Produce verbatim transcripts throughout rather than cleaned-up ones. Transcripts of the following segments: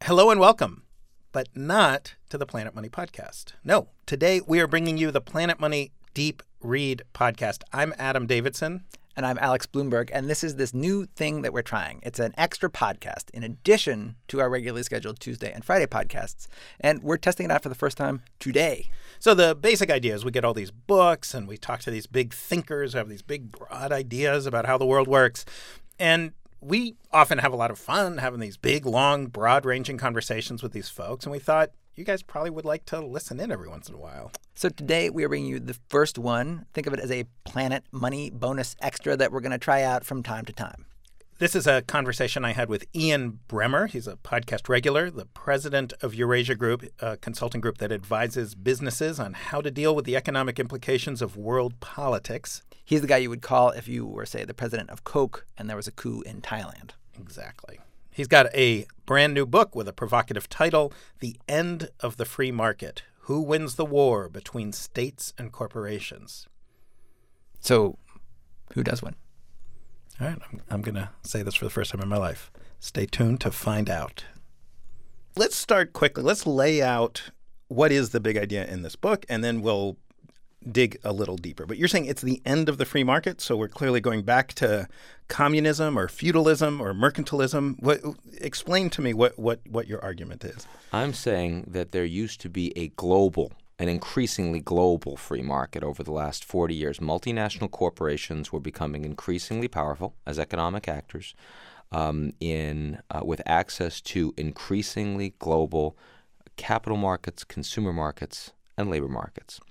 Hello and welcome, but not to the Planet Money podcast. No, today we are bringing you the Planet Money Deep Read podcast. I'm Adam Davidson. And I'm Alex Bloomberg, and this is this new thing that we're trying. It's an extra podcast in addition to our regularly scheduled Tuesday and Friday podcasts, and we're testing it out for the first time today. So the basic idea is we get all these books, and we talk to these big thinkers who have these big, broad ideas about how the world works, and we often have a lot of fun having these big, long, broad-ranging conversations with these folks, and we thought you guys probably would like to listen in every once in a while. So today we are bringing you the first one. Think of it as a Planet Money bonus extra that we're going to try out from time to time. This is a conversation I had with Ian Bremmer. He's a podcast regular, the president of Eurasia Group, a consulting group that advises businesses on how to deal with the economic implications of world politics. He's the guy you would call if you were, say, the president of Coke and there was a coup in Thailand. Exactly. He's got a brand new book with a provocative title, The End of the Free Market: Who Wins the War Between States and Corporations. So who does win? All right, I'm, I'm going to say this for the first time in my life. Stay tuned to find out. Let's start quickly. Let's lay out what is the big idea in this book, and then we'll dig a little deeper. But you're saying it's the end of the free market, so we're clearly going back to communism or feudalism or mercantilism. What, explain to me what, what, what your argument is. I'm saying that there used to be a global, an increasingly global free market over the last forty years. Multinational corporations were becoming increasingly powerful as economic actors um, in uh, with access to increasingly global capital markets, consumer markets, and labor markets.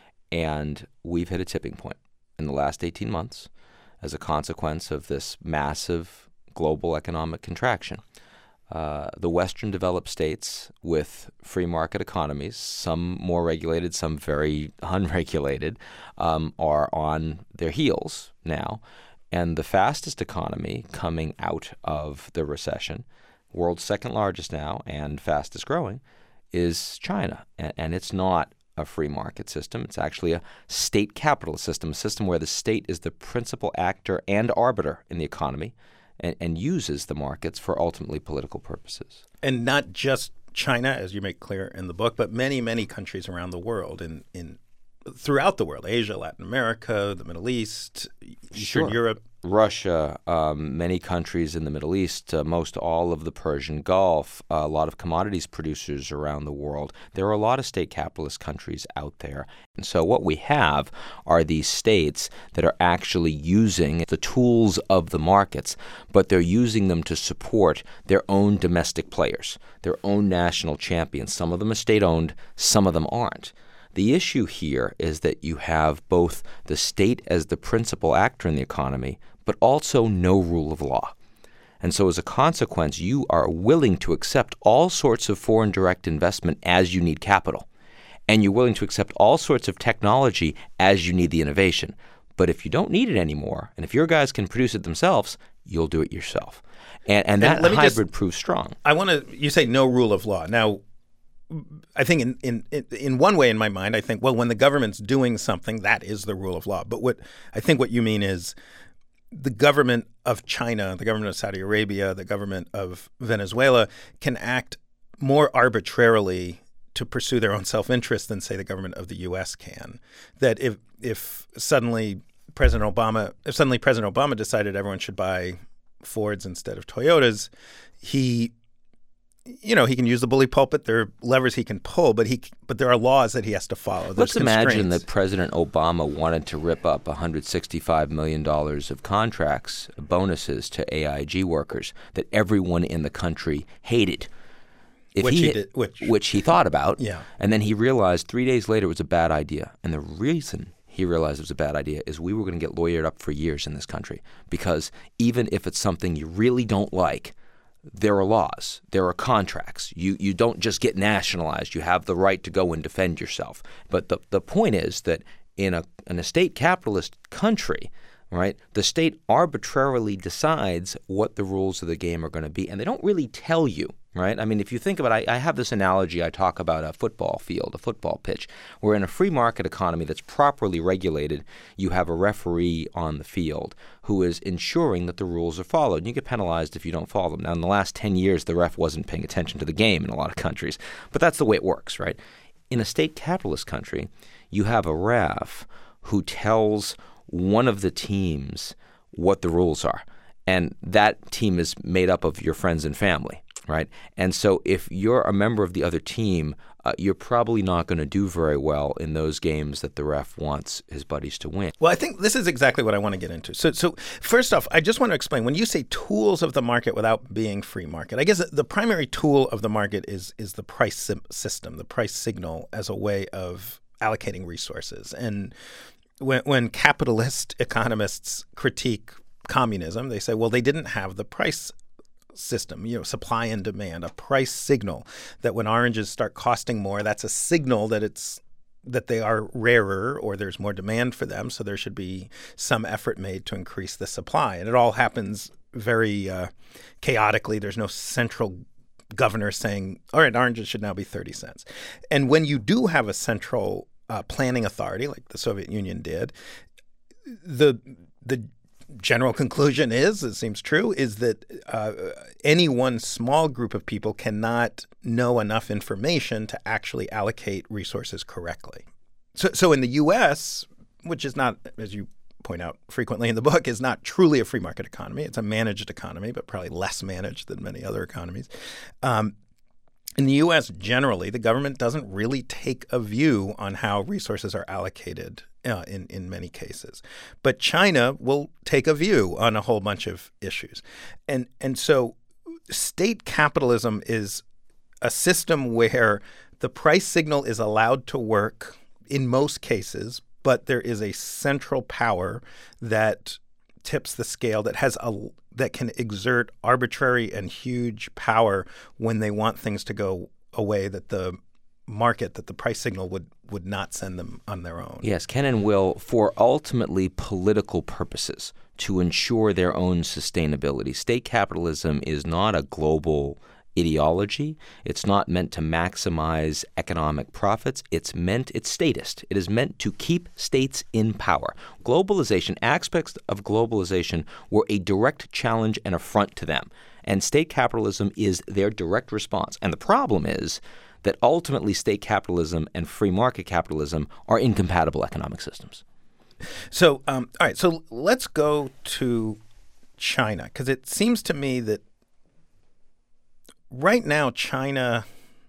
And we've hit a tipping point in the last eighteen months as a consequence of this massive global economic contraction. Uh, the Western developed states with free market economies, some more regulated, some very unregulated, um, are on their heels now. And the fastest economy coming out of the recession, world's second largest now and fastest growing, is China. And, and it's not a free market system. It's actually a state capitalist system, a system where the state is the principal actor and arbiter in the economy and, and uses the markets for ultimately political purposes. And not just China, as you make clear in the book, but many, many countries around the world, in, in throughout the world, Asia, Latin America, the Middle East, Eastern Sure. Europe. Russia, um, many countries in the Middle East, uh, most all of the Persian Gulf, uh, a lot of commodities producers around the world. There are a lot of state capitalist countries out there. And so what we have are these states that are actually using the tools of the markets, but they're using them to support their own domestic players, their own national champions. Some of them are state-owned, some of them aren't. The issue here is that you have both the state as the principal actor in the economy, but also no rule of law. And so as a consequence, you are willing to accept all sorts of foreign direct investment as you need capital. And you're willing to accept all sorts of technology as you need the innovation. But if you don't need it anymore, and if your guys can produce it themselves, you'll do it yourself. And, and that And hybrid just, proves strong. I want to, you say no rule of law. Now, I think in, in in one way in my mind, I think, well, when the government's doing something, that is the rule of law. But what I think what you mean is the government of China, the government of Saudi Arabia, the government of Venezuela can act more arbitrarily to pursue their own self-interest than, say, the government of the U S can. That if if suddenly President Obama, if suddenly President Obama decided everyone should buy Fords instead of Toyotas, he You know, he can use the bully pulpit. There are levers he can pull, but he but there are laws that he has to follow. There's Let's imagine constraints. that President Obama wanted to rip up one hundred sixty-five million dollars of contracts, bonuses to A I G workers that everyone in the country hated. If Which he, he did- which- which he thought about. Yeah. And then he realized three days later it was a bad idea. And the reason he realized it was a bad idea is we were going to get lawyered up for years in this country. Because even if it's something you really don't like, there are laws. There are contracts. You you don't just get nationalized. You have the right to go and defend yourself. But the, the point is that in a in a state capitalist country, right, the state arbitrarily decides what the rules of the game are going to be. And they don't really tell you, right? I mean, if you think about it, I, I have this analogy. I talk about a football field, a football pitch, where in a free market economy that's properly regulated, you have a referee on the field who is ensuring that the rules are followed. And you get penalized if you don't follow them. Now, in the last ten years, the ref wasn't paying attention to the game in a lot of countries, but that's the way it works, right? In a state capitalist country, you have a ref who tells one of the teams what the rules are. And that team is made up of your friends and family, right? And so if you're a member of the other team, uh, you're probably not going to do very well in those games that the ref wants his buddies to win. Well, I think this is exactly what I want to get into. So, so first off, I just want to explain, when you say tools of the market without being free market, I guess the primary tool of the market is is the price system, the price signal as a way of allocating resources. And when, when capitalist economists critique communism, they say, well, they didn't have the price system, you know, supply and demand, a price signal that when oranges start costing more, that's a signal that it's that they are rarer or there's more demand for them. So there should be some effort made to increase the supply. And it all happens very uh, chaotically. There's no central governor saying, all right, oranges should now be thirty cents. And when you do have a central uh, planning authority like the Soviet Union did, the the general conclusion is, it seems true, is that uh, any one small group of people cannot know enough information to actually allocate resources correctly. So, so in the U S, which is not, as you point out frequently in the book, is not truly a free market economy. It's a managed economy, but probably less managed than many other economies. Um, in the U S, generally, the government doesn't really take a view on how resources are allocated uh, in, in many cases. But China will take a view on a whole bunch of issues. And, and so state capitalism is a system where the price signal is allowed to work in most cases, but there is a central power that tips the scale, that has a that can exert arbitrary and huge power when they want things to go away that the market, that the price signal would, would not send them on their own. Yes, can and will, for ultimately political purposes, to ensure their own sustainability. State capitalism is not a global ideology. It's not meant to maximize economic profits. It's meant, it's statist. It is meant to keep states in power. Globalization, aspects of globalization were a direct challenge and affront to them. And state capitalism is their direct response. And the problem is that ultimately state capitalism and free market capitalism are incompatible economic systems. So, um, all right, so let's go to China, because it seems to me that right now, China,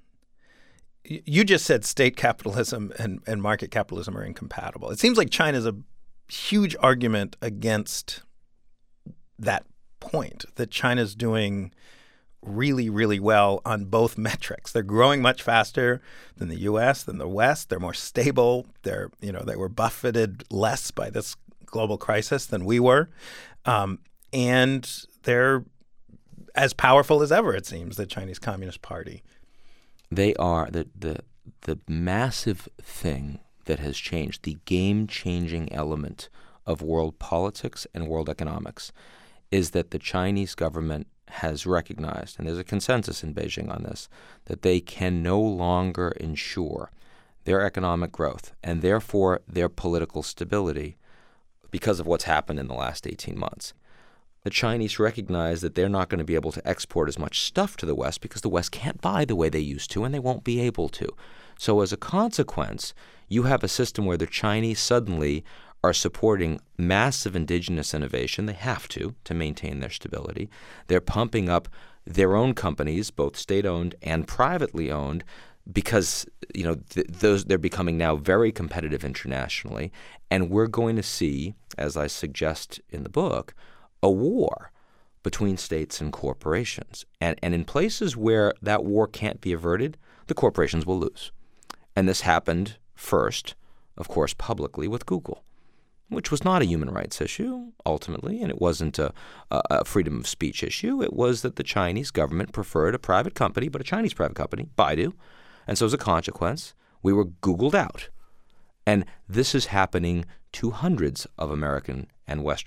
you just said state capitalism and, and market capitalism are incompatible. It seems like China's a huge argument against that point, that China's doing really, really well on both metrics. They're growing much faster than the U S, than the West. They're more stable. They're, you know, they were buffeted less by this global crisis than we were. Um, and they're as powerful as ever, it seems, the Chinese Communist Party. They are the the the massive thing that has changed, the game-changing element of world politics and world economics, is that the Chinese government has recognized, and there's a consensus in Beijing on this, that they can no longer ensure their economic growth and therefore their political stability because of what's happened in the last eighteen months. The Chinese recognize that they're not going to be able to export as much stuff to the West because the West can't buy the way they used to, and they won't be able to. So as a consequence, you have a system where the Chinese suddenly are supporting massive indigenous innovation. They have to, to maintain their stability. They're pumping up their own companies, both state-owned and privately owned, because you know th- those they're becoming now very competitive internationally. And we're going to see, as I suggest in the book, a war between states and corporations. And, and in places where that war can't be averted, the corporations will lose. And this happened first, of course, publicly with Google, which was not a human rights issue, ultimately, and it wasn't a, a freedom of speech issue. It was that the Chinese government preferred a private company, but a Chinese private company, Baidu. And so as a consequence, we were Googled out. And this is happening to hundreds of American and Western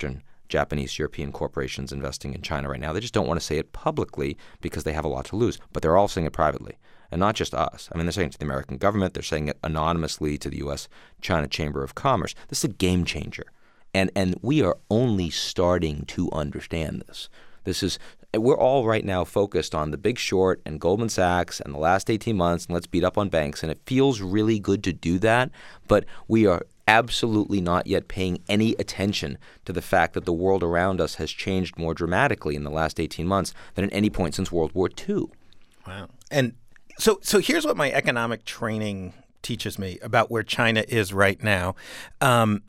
Japanese, European corporations investing in China right now. They just don't want to say it publicly because they have a lot to lose. But they're all saying it privately, and not just us. I mean, they're saying it to the American government. They're saying it anonymously to the U S China Chamber of Commerce. This is a game changer. And and we are only starting to understand this. This is we're all right now focused on the Big Short and Goldman Sachs and the last eighteen months, and let's beat up on banks. And it feels really good to do that, but we are absolutely not yet paying any attention to the fact that the world around us has changed more dramatically in the last eighteen months than at any point since World War Two. Wow. And so so here's what my economic training teaches me about where China is right now. Um,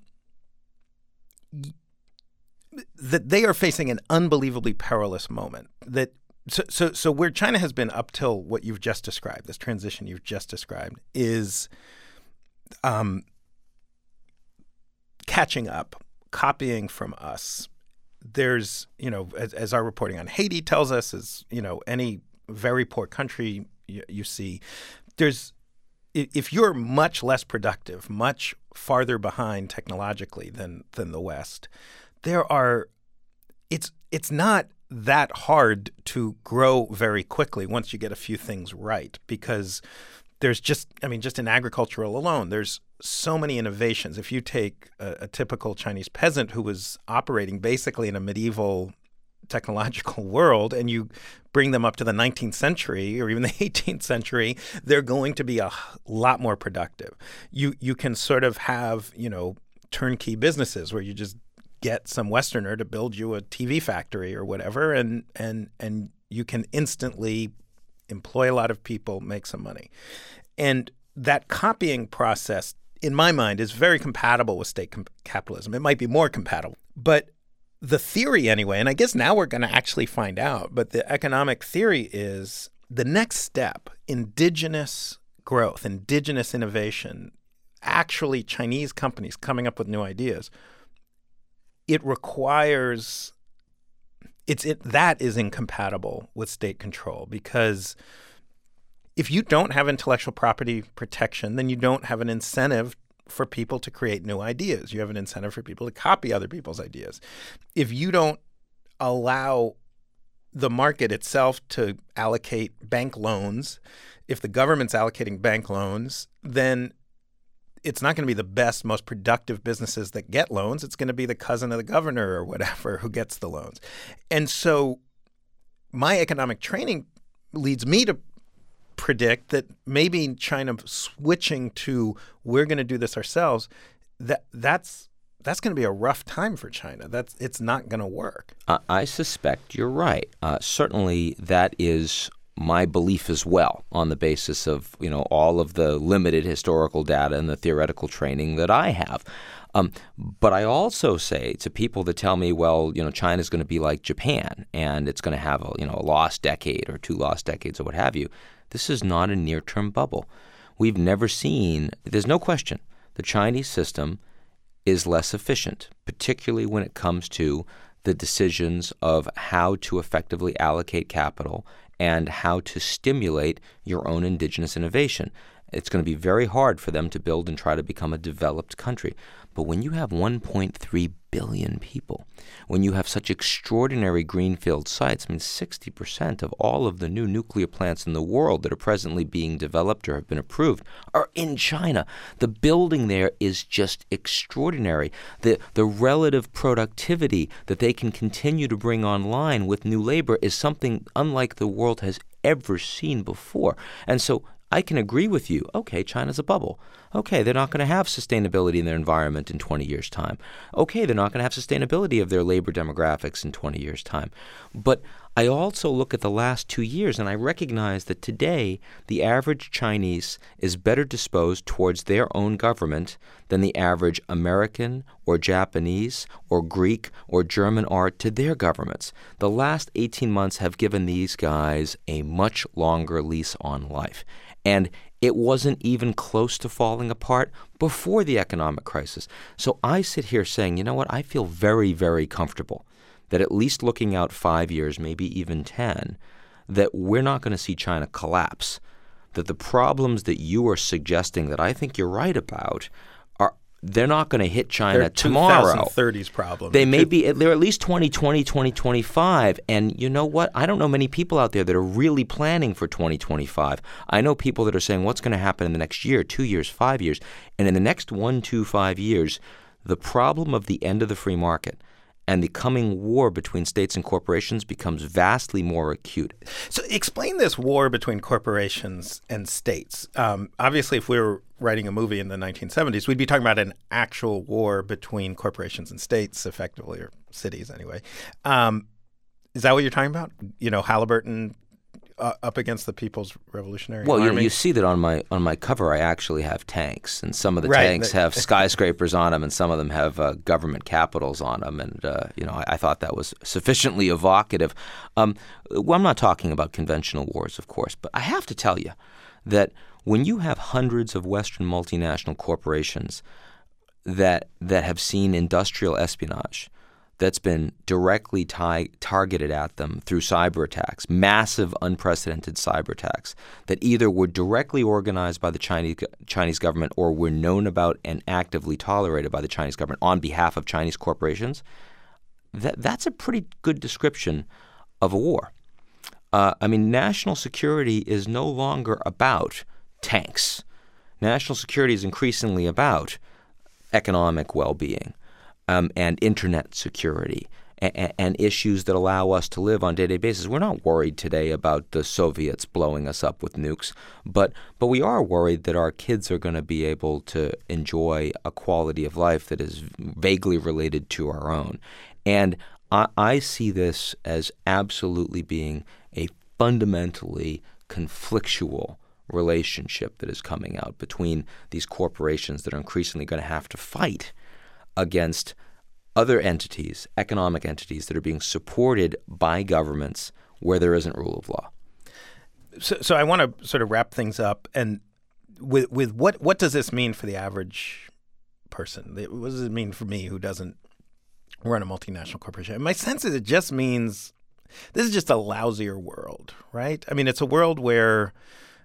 that they are facing an unbelievably perilous moment. That so, so so where China has been up till what you've just described, this transition you've just described, is um, catching up, copying from us. There's, you know, as, as our reporting on Haiti tells us, as, you know, any very poor country you, you see, there's if you're much less productive, much farther behind technologically than than the West, there are it's it's not that hard to grow very quickly once you get a few things right, because there's just I mean just in agricultural alone, there's so many innovations. If you take a, a typical Chinese peasant who was operating basically in a medieval technological world and you bring them up to the nineteenth century or even the eighteenth century, they're going to be a lot more productive. You you can sort of have, you know, turnkey businesses where you just get some Westerner to build you a T V factory or whatever, and and and you can instantly employ a lot of people, make some money. And that copying process, in my mind, is very compatible with state com- capitalism. It might be more compatible. But the theory anyway, and I guess now we're going to actually find out, but the economic theory is the next step, indigenous growth, indigenous innovation, actually Chinese companies coming up with new ideas. It requires it's it that is incompatible with state control, because if you don't have intellectual property protection, then you don't have an incentive for people to create new ideas. You have an incentive for people to copy other people's ideas. If you don't allow the market itself to allocate bank loans, if the government's allocating bank loans, then it's not going to be the best, most productive businesses that get loans. It's going to be the cousin of the governor or whatever who gets the loans. And so my economic training leads me to predict that maybe China switching to we're going to do this ourselves, that that's that's going to be a rough time for China. That's it's not going to work. Uh, I suspect you're right. Uh, certainly, that is my belief as well, on the basis of, you know, all of the limited historical data and the theoretical training that I have. Um, but I also say to people that tell me, well, you know, China's going to be like Japan and it's going to have a, you know, a lost decade or two lost decades or what have you. This is not a near-term bubble. We've never seen, there's no question, the Chinese system is less efficient, particularly when it comes to the decisions of how to effectively allocate capital and how to stimulate your own indigenous innovation. It's going to be very hard for them to build and try to become a developed country. But when you have one point three billion people, when you have such extraordinary greenfield sites, I mean, sixty percent of all of the new nuclear plants in the world that are presently being developed or have been approved are in China. The building there is just extraordinary. The, the relative productivity that they can continue to bring online with new labor is something unlike the world has ever seen before. And so I can agree with you. Okay, China's a bubble. Okay, they're not going to have sustainability in their environment in twenty years' time. Okay, they're not going to have sustainability of their labor demographics in twenty years' time. But I also look at the last two years and I recognize that today the average Chinese is better disposed towards their own government than the average American or Japanese or Greek or German are to their governments. The last eighteen months have given these guys a much longer lease on life. And it wasn't even close to falling apart before the economic crisis. So I sit here saying, you know what, I feel very, very comfortable that at least looking out five years, maybe even ten, that we're not going to see China collapse, that the problems that you are suggesting that I think you're right about are they're not going to hit China They're tomorrow. twenty thirties problem. They may be, they're at least twenty twenty, twenty twenty-five. And you know what? I don't know many people out there that are really planning for twenty twenty-five. I know people that are saying, what's going to happen in the next year, two years, five years? And in the next one, two, five years, the problem of the end of the free market and the coming war between states and corporations becomes vastly more acute. So explain this war between corporations and states. Um, obviously, if we were writing a movie in the nineteen seventies, we'd be talking about an actual war between corporations and states, effectively, or cities anyway. Um, is that what you're talking about? You know, Halliburton uh, up against the People's Revolutionary well, Army? Well, you, you see that on my on my cover, I actually have tanks, and some of the right. tanks have skyscrapers on them, and some of them have uh, government capitals on them. And uh, you know, I, I thought that was sufficiently evocative. Um, well, I'm not talking about conventional wars, of course, but I have to tell you that when you have hundreds of Western multinational corporations that that have seen industrial espionage that's been directly tie, targeted at them through cyber attacks, massive, unprecedented cyber attacks that either were directly organized by the Chinese Chinese government or were known about and actively tolerated by the Chinese government on behalf of Chinese corporations, that that's a pretty good description of a war. Uh, I mean, national security is no longer about tanks. National security is increasingly about economic well-being. Um, and internet security and, and issues that allow us to live on a day-to-day basis. We're not worried today about the Soviets blowing us up with nukes, but but we are worried that our kids are going to be able to enjoy a quality of life that is vaguely related to our own. And I, I see this as absolutely being a fundamentally conflictual relationship that is coming out between these corporations that are increasingly going to have to fight against other entities, economic entities that are being supported by governments where there isn't rule of law. So, so I want to sort of wrap things up, and with with what what does this mean for the average person? What does it mean for me who doesn't run a multinational corporation? And my sense is it just means this is just a lousier world, right? I mean, it's a world where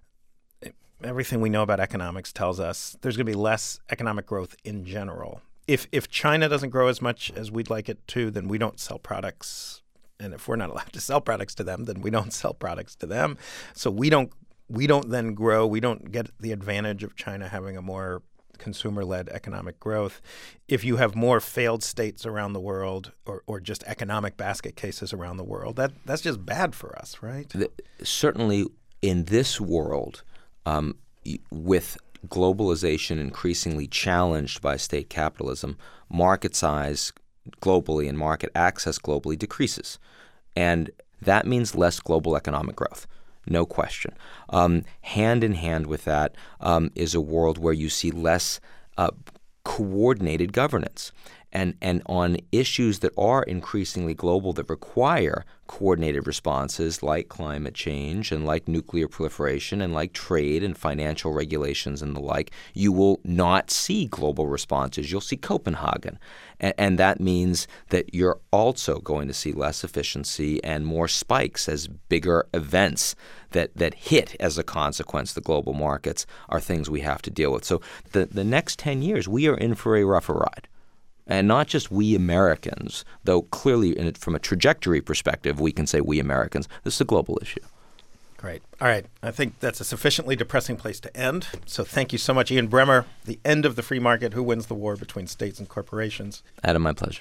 everything we know about economics tells us there's going to be less economic growth in general. If if China doesn't grow as much as we'd like it to, then we don't sell products. And if we're not allowed to sell products to them, then we don't sell products to them. So we don't we don't then grow. We don't get the advantage of China having a more consumer-led economic growth. If you have more failed states around the world or, or just economic basket cases around the world, that that's just bad for us, right? The, certainly in this world, um, with globalization increasingly challenged by state capitalism, market size globally and market access globally decreases. And that means less global economic growth, no question. Um, hand in hand with that um, is a world where you see less uh, coordinated governance. And, and on issues that are increasingly global that require coordinated responses like climate change and like nuclear proliferation and like trade and financial regulations and the like, you will not see global responses. You'll see Copenhagen. And, and that means that you're also going to see less efficiency and more spikes as bigger events that, that hit as a consequence the global markets are things we have to deal with. So the, the next ten years, we are in for a rougher ride. And not just we Americans, though clearly in it, from a trajectory perspective, we can say we Americans. This is a global issue. Great. All right. I think that's a sufficiently depressing place to end. So thank you so much, Ian Bremmer. The End of the Free Market, Who Wins the War Between States and Corporations. Adam, my pleasure.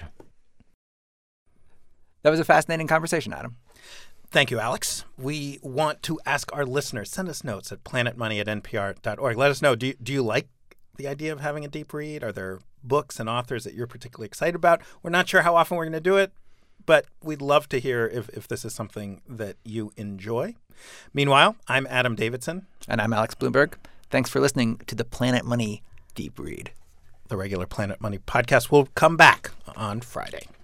That was a fascinating conversation, Adam. Thank you, Alex. We want to ask our listeners, send us notes at planetmoney at n p r dot org. Let us know, do you, do you like the idea of having a deep read? Are there books and authors that you're particularly excited about? We're not sure how often we're going to do it, but we'd love to hear if, if this is something that you enjoy. Meanwhile, I'm Adam Davidson. And I'm Alex Blumberg. Thanks for listening to the Planet Money Deep Read. The regular Planet Money podcast will come back on Friday.